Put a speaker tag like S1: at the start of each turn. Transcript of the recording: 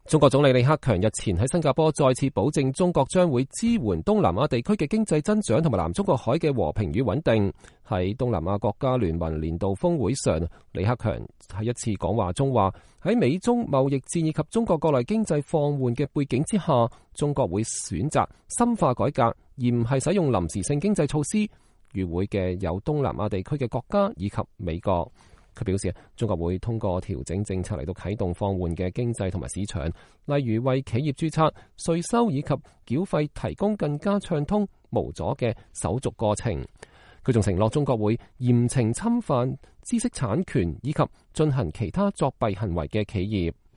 S1: 中國總理李克強日前喺新加坡再次保證，中國將會支援東南亞地區嘅經濟增長同埋南中國海嘅和平與穩定。喺東南亞國家聯盟年度峰會上，李克強喺一次講話中話：喺美中貿易戰以及中國國內經濟放緩嘅背景之下，中國會選擇深化改革，而唔係使用臨時性經濟措施。與會嘅有東南亞地區嘅國家以及美國。佢表示，中國會通過調整政策嚟到啟動放緩嘅經濟同埋市場，例如為企業註冊、稅收以及繳費提供更加暢通無阻嘅手續過程。佢仲承諾中國會嚴懲侵犯知識產權以及進行其他作弊行為嘅企業。